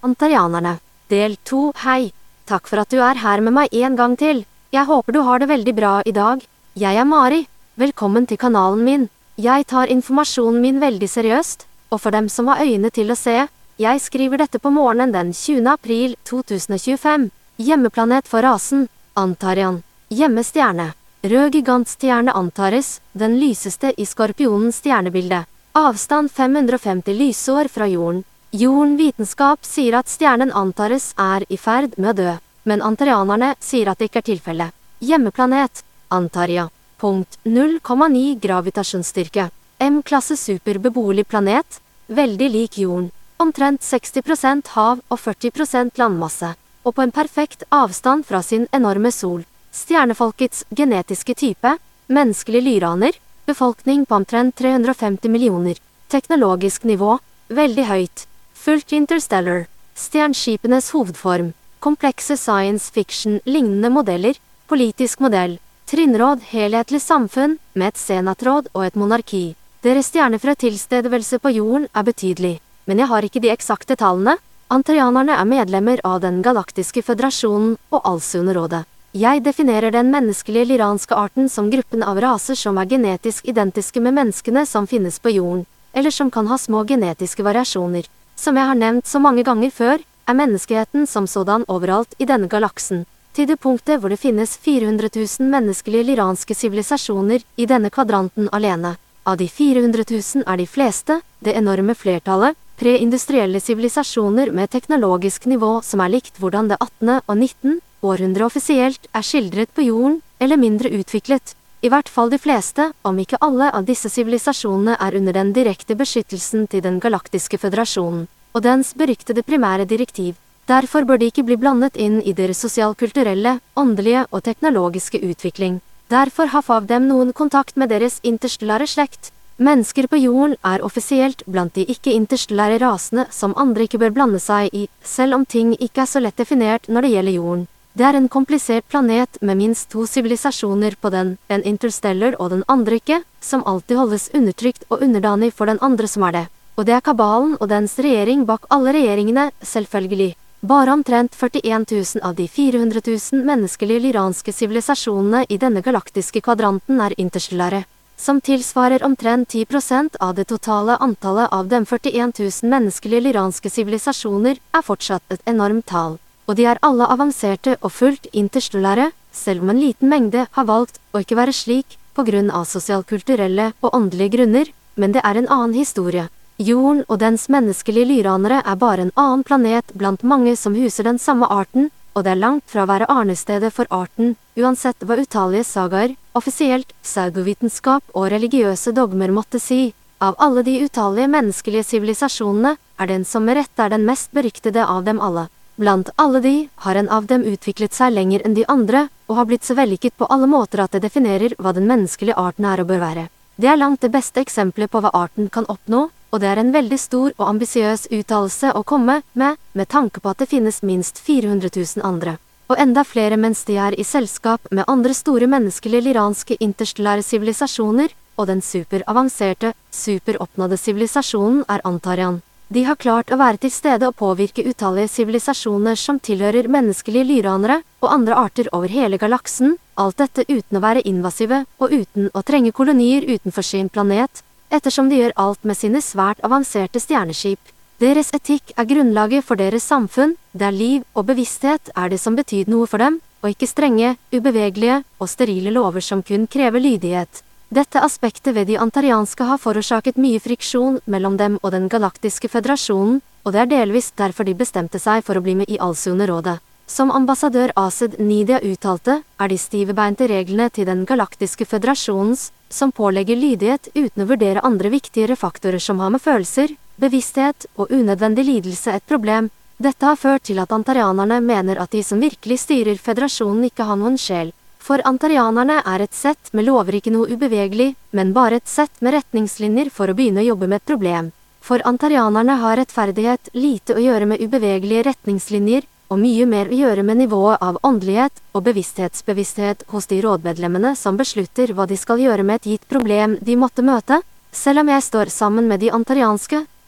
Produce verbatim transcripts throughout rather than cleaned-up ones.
Antarianerne. Del to. Hei. Takk for at du er her med meg en gang til. Jeg håper du har det veldig bra i dag. Jeg er Mari. Velkommen til kanalen min. Jeg tar informasjonen min veldig seriøst, og for dem som har øyne til å se, jeg skriver dette på morgenen den tjuende april to tusen og tjuefem. Hjemmeplanet for rasen, Antarian. Hjemmestjerne. Rød gigantstjerne Antares, den lyseste i skorpionens stjernebilde. Avstand fem hundre og femti lysår fra jorden. Jorden vitenskap sier at stjernen Antares er i ferd med å dø, men antarianerne sier at det ikke er tilfelle. Hjemmeplanet, Antaria. Punkt null komma ni gravitasjonsstyrke. M-klasse superbeboelig planet, veldig lik jorden. Omtrent seksti prosent hav og førti prosent landmasse, og på en perfekt avstand fra sin enorme sol. Stjernefolkets genetiske type, menneskelige lyraner, befolkning på omtrent tre hundre og femti millioner. Teknologisk nivå, veldig høyt. Fullt interstellar. Stjernskipenes hovedform. Komplekse science fiction lignende modeller. Politisk modell. Trinnråd helhetlig samfunn med et senatråd og et monarki. Deres stjernefrø tilstedevelse på jorden er betydelig, men jeg har ikke de eksakte tallene. Antarianerne er medlemmer av den galaktiske føderasjonen og Alsunderådet. Jeg definerer den menneskelige liranske arten som gruppen av raser som er genetisk identiske med menneskene som finnes på jorden, eller som kan ha små genetiske variasjoner. Som jeg har nevnt så mange ganger før, er menneskeheten som sådan overalt i denne galaksen, til det punktet hvor det finnes fire hundre tusen menneskelige liranske sivilisasjoner i denne kvadranten alene. Av de fire hundre tusen er de fleste, det enorme flertallet, preindustrielle sivilisasjoner med teknologisk nivå som er likt hvordan det attende og nittende århundre offisielt er skildret på jorden, eller mindre utviklet. I hvert fall de fleste, om ikke alle av disse sivilisasjonene er under den direkte beskyttelsen til den galaktiske føderasjonen, og dens beryktede primære direktiv. Derfor bør de ikke bli blandet inn i deres sosialkulturelle, åndelige og teknologiske utvikling. Derfor har få av dem noen kontakt med deres interstellare slekt. Mennesker på jorden er offisielt blant de ikke-interstellære rasene som andre ikke bør blande seg i, selv om ting ikke er så lett definert når det gjelder jorden. Det er en komplisert planet med minst to sivilisasjoner på den, en interstellar og den andre ikke, som alltid holdes undertrykt og underdanig for den andre som er det. Og det er kabalen og dens regjering bak alle regjeringene, selvfølgelig. Bare omtrent førtien tusen av de fire hundre tusen menneskelige liranske sivilisasjonene i denne galaktiske kvadranten er interstellare, som tilsvarer omtrent ti prosent av det totale antallet av dem førtien tusen menneskelige liranske sivilisasjoner er fortsatt et enormt tall. Og de er alle avanserte og fullt interstellare, selv om en liten mengde har valgt å ikke være slik på grunn av sosialkulturelle og åndelige grunner, men det er en annen historie. Jorden og dens menneskelige lyranere er bare en annen planet blant mange som huser den samme arten, og det er langt fra å være arnestedet for arten, uansett hva utallige sagaer, offisielt, pseudovitenskap og religiøse dogmer måtte si. Av alle de utallige menneskelige sivilisasjonene er den som med rette er den mest beryktede av dem alle. Blant alle de har en av dem utviklet seg lenger enn de andre, og har blitt så vellykket på alle måter at det definerer hva den menneskelige arten er og bør være. Det er langt det beste eksempelet på hva arten kan oppnå, og det er en veldig stor og ambisiøs uttalelse å komme med, med tanke på at det finnes minst fire hundre tusen andre. Og enda flere mens de er i selskap med andre store menneskelige liranske interstellære sivilisasjoner, og den superavanserte, superoppnådde sivilisasjonen er Antarian. De har klart å være til stede og påvirke utallige sivilisasjoner som tilhører menneskelige lyranere og andre arter over hele galaksen, alt dette uten å være invasive og uten å trenge kolonier utenfor sin planet, ettersom de gjør alt med sine svært avanserte stjerneskip. Deres etikk er grunnlaget for deres samfunn, der liv og bevissthet er det som betyr noe for dem, og ikke strenge, ubevegelige og sterile lover som kun krever lydighet. Dette aspektet ved de antarianske har forårsaket mye friksjon mellom dem og den galaktiske føderasjonen, og det er delvis derfor de bestemte seg for å bli med i Alsunderådet. Som ambassadør Ased Nidia uttalte, er de stivebeinte reglene til den galaktiske føderasjonens, som pålegger lydighet uten å vurdere andre viktigere faktorer som har med følelser, bevissthet og unødvendig lidelse et problem. Dette har ført til at antarianerne mener at de som virkelig styrer føderasjonen ikke har noen sjel. For antarianerne er et sett med lover ikke noe ubevegelig, men bare et sett med retningslinjer for å begynne å jobbe med et problem. For antarianerne har rettferdighet lite å gjøre med ubevegelige retningslinjer, og mye mer å gjøre med nivået av åndelighet og bevissthetsbevissthet hos de rådmedlemmene som beslutter hva de skal gjøre med et gitt problem de måtte møte. Selv om jeg står sammen med de antarianske,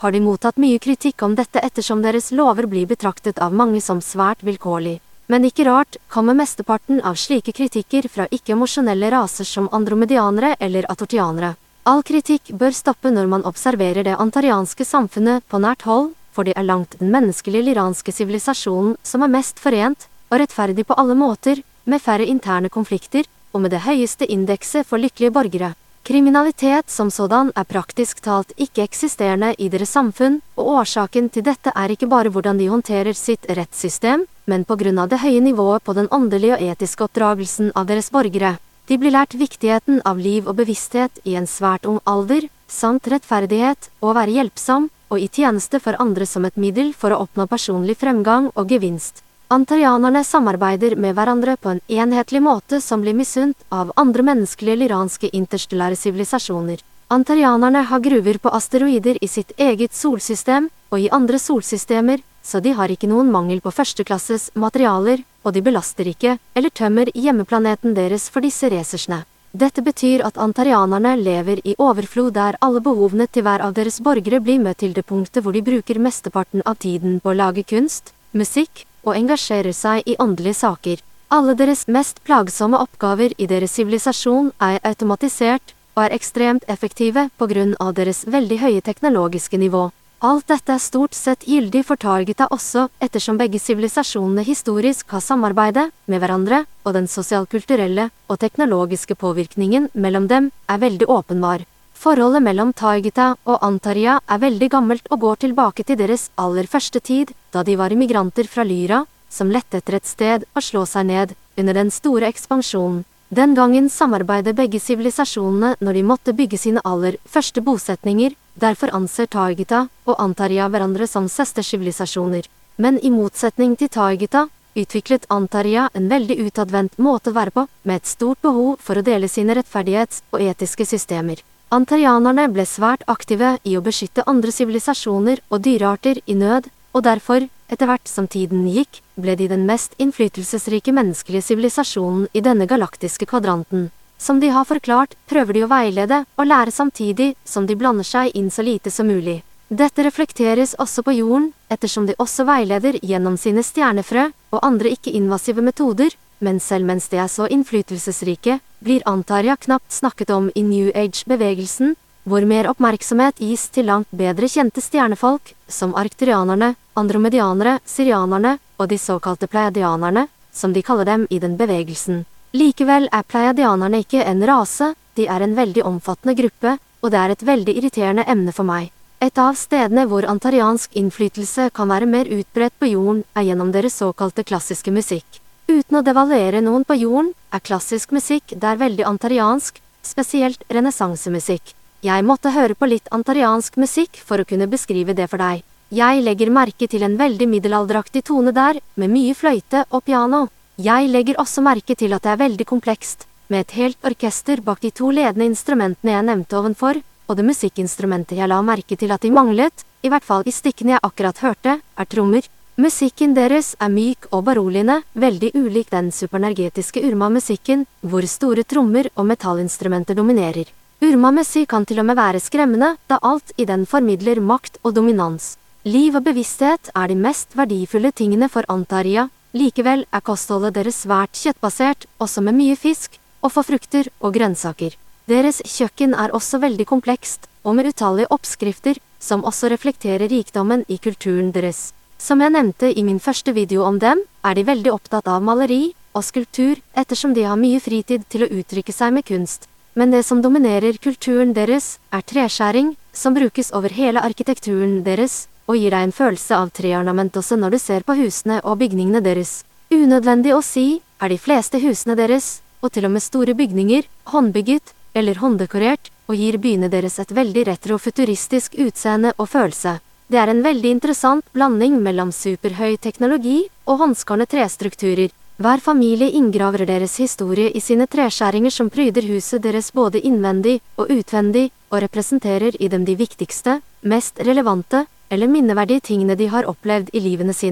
har de mottatt mye kritikk om dette ettersom deres lover blir betraktet av mange som svært vilkårlig. Men ikke rart, kommer mesteparten av slike kritikker fra ikke-emosjonelle raser som andromedianere eller atortianere. All kritikk bør stoppe når man observerer det antarianske samfunnet på nært hold, for det er langt den menneskelige liranske sivilisasjonen som er mest forent, og rettferdig på alle måter, med færre interne konflikter, og med det høyeste indekset for lykkelige borgere. Kriminalitet som sådan er praktisk talt ikke eksisterende i deres samfunn, og årsaken til dette er ikke bare hvordan de håndterer sitt rettssystem, men på grunn av det høye nivået på den åndelige og etiske oppdragelsen av deres borgere. De blir lært viktigheten av liv og bevissthet i en svært ung alder, samt rettferdighet, og å være hjelpsom, og i tjeneste for andre som et middel for å oppnå personlig fremgang og gevinst. Antarianerne samarbeider med hverandre på en enhetlig måte som blir misunt av andre menneskelige liranske interstellære sivilisasjoner. Antarianerne har gruver på asteroider i sitt eget solsystem, og i andre solsystemer, så de har ikke noen mangel på førsteklasses materialer, og de belaster ikke, eller tømmer hjemmeplaneten deres for disse ressursene. Dette betyr at antarianerne lever i overflod der alle behovene til hver av deres borgere blir møtt til det punktet hvor de bruker mesteparten av tiden på å lage kunst, musikk, og engasjerer seg i åndelige saker. Alle deres mest plagsomme oppgaver i deres sivilisasjon er automatisert, og er ekstremt effektive på grunn av deres veldig høye teknologiske nivå. Alt dette er stort sett gyldig for Targeta også, ettersom begge sivilisasjonene historisk har samarbeidet med hverandre, og den sosialkulturelle og teknologiske påvirkningen mellom dem er veldig åpenbar. Forholdet mellom Targeta og Antaria er veldig gammelt og går tilbake til deres aller første tid, da de var immigranter fra Lyra, som lette etter et sted å slå seg ned under den store ekspansjonen. Den gangen samarbeidet begge sivilisasjonene når de måtte bygge sine aller første bosetninger, derfor anser Targeta og Antaria hverandre som søstersivilisasjoner. Men i motsetning til Targeta, utviklet Antaria en veldig utadvendt måte å være på, med et stort behov for å dele sine rettferdighets- og etiske systemer. Antarianerne ble svært aktive i å beskytte andre sivilisasjoner og dyrearter i nød, og derfor, etter hvert som tiden gikk, ble de den mest innflytelsesrike menneskelige sivilisasjonen i denne galaktiske kvadranten. Som de har forklart, prøver de å veilede og lære samtidig som de blander seg inn så lite som mulig. Dette reflekteres også på jorden, ettersom de også veileder gjennom sine stjernefrø og andre ikke-invasive metoder, men selv mens de er så innflytelsesrike, blir Antaria knapt snakket om i New Age-bevegelsen, hvor mer oppmerksomhet gis til langt bedre kjente stjernefolk, som arkturianerne, andromedianere, syrianerne og de såkalte pleiadianerne, som de kaller dem i den bevegelsen. Likevel er pleiadianerne ikke en rase, de er en veldig omfattende gruppe, og det er et veldig irriterende emne for meg. Et av stedene hvor antariansk innflytelse kan være mer utbredt på jorden, er gjennom deres såkalte klassiske musikk. Uten å devaluere noen på jorden, er klassisk musikk der veldig antariansk, spesielt renessansemusikk. Jeg måtte høre på litt antariansk musikk for å kunne beskrive det for deg. Jeg legger merke til en veldig middelalderaktig tone der, med mye fløyte og piano. Jeg legger også merke til at det er veldig komplekst, med et helt orkester bak de to ledende instrumentene jeg nevnte ovenfor, og det musikkinstrumentet jeg la merke til at de manglet, i hvert fall i stykkene jeg akkurat hørte, er trommer. Musikken deres er myk og beroligende, veldig ulik den superenergetiske Urma-musikken, hvor store trommer og metallinstrumenter dominerer. Urma-musikk kan til og med være skremmende, da alt i den formidler makt og dominans. Liv og bevissthet er de mest verdifulle tingene for Antaria, likevel er kostholdet deres svært kjøttbasert, også med mye fisk, og for frukter og grønnsaker. Deres kjøkken er også veldig komplekst, og med utallige oppskrifter, som også reflekterer rikdommen i kulturen deres. Som jeg nevnte i min første video om dem, er de veldig opptatt av maleri og skulptur, ettersom de har mye fritid til å uttrykke seg med kunst. Men det som dominerer kulturen deres, er treskjæring, som brukes over hele arkitekturen deres, og gir deg en følelse av treornament også når du ser på husene og bygningene deres. Unødvendig å si, er de fleste husene deres, og til og med store bygninger, håndbygget eller hånddekorert, og gir byene deres et veldig retrofuturistisk utseende og følelse. Det er en veldig interessant blanding mellom superhøy teknologi og håndskårne trestrukturer. Hver familie inngraver deres historie i sine treskjæringer som pryder huset deres både innvendig og utvendig, og representerer i dem de viktigste, mest relevante eller minneverdige tingene de har opplevd i livene sine.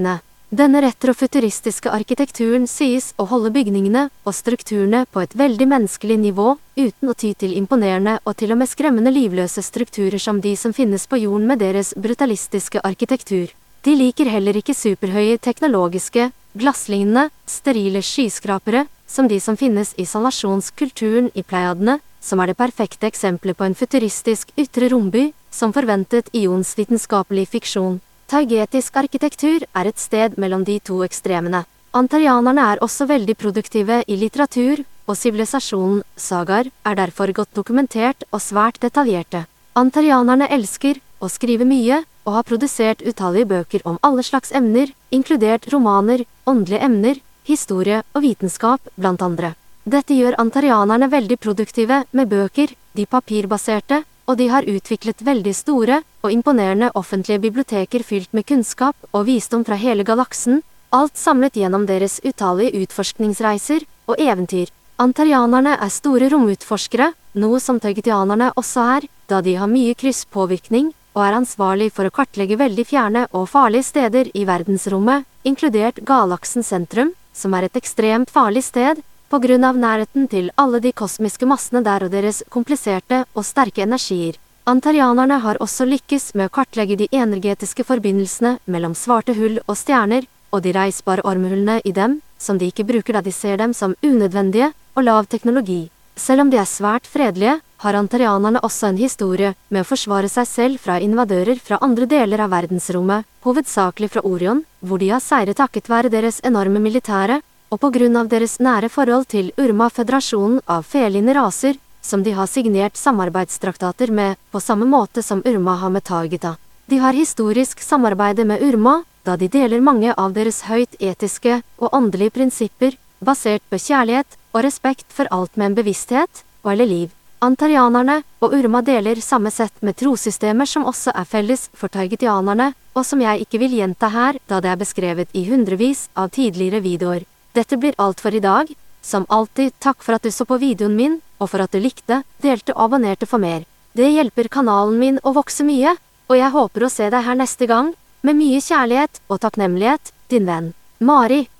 Denne retrofuturistiske arkitekturen sies å holde bygningene og strukturene på et veldig menneskelig nivå, uten å ty til imponerende og til og med skremmende livløse strukturer som de som finnes på jorden med deres brutalistiske arkitektur. De liker heller ikke superhøye teknologiske, glasslignende, sterile skyskrapere, som de som finnes i salasjonskulturen i Pleiadene, som er det perfekte eksempelet på en futuristisk ytre romby, som forventet ionsvitenskapelig fiksjon. Taigetisk arkitektur er et sted mellom de to ekstremene. Antarianerne er også veldig produktive i litteratur, og sivilisasjonen, sagaer, er derfor godt dokumentert og svært detaljerte. Antarianerne elsker å skrive mye, og har produsert utallige bøker om alle slags emner, inkludert romaner, åndelige emner, historie og vitenskap, blant andre. Dette gjør antarianerne veldig produktive med bøker, de papirbaserte, og de har utviklet veldig store og imponerende offentlige biblioteker fylt med kunnskap og visdom fra hele galaksen, alt samlet gjennom deres utallige utforskningsreiser og eventyr. Antarianerne er store romutforskere, noe som taigetianerne også er, da de har mye krysspåvirkning og er ansvarlig for å kartlegge veldig fjerne og farlige steder i verdensrommet, inkludert galaksens sentrum, som er et ekstremt farlig sted, på grunn av nærheten til alle de kosmiske massene der og deres kompliserte og sterke energier. Antarianerne har også lykkes med å kartlegge de energetiske forbindelsene mellom svarte hull og stjerner, og de reisbare ormehullene i dem, som de ikke bruker da de ser dem som unødvendige og lav teknologi. Selv om de er svært fredelige, har antarianerne også en historie med å forsvare seg selv fra invadører fra andre deler av verdensrommet, hovedsakelig fra Orion, hvor de har seiret takket være deres enorme militære, og på grunn av deres nære forhold til Urma-føderasjonen av feline raser, som de har signert samarbeidstraktater med, på samme måte som Urma har med Taigeta. De har historisk samarbeidet med Urma, da de deler mange av deres høyt etiske og åndelige prinsipper, basert på kjærlighet og respekt for alt med en bevissthet og eller liv. Antarianerne og Urma deler samme sett med trosystemer som også er felles for taigetianerne, og som jeg ikke vil gjenta her, da det er beskrevet i hundrevis av tidligere videoer. Dette blir alt for i dag. Som alltid, takk for at du så på videoen min, og for at du likte, delte og abonnerte for mer. Det hjelper kanalen min å vokse mye, og jeg håper å se deg her neste gang, med mye kjærlighet og takknemlighet, din venn, Mari.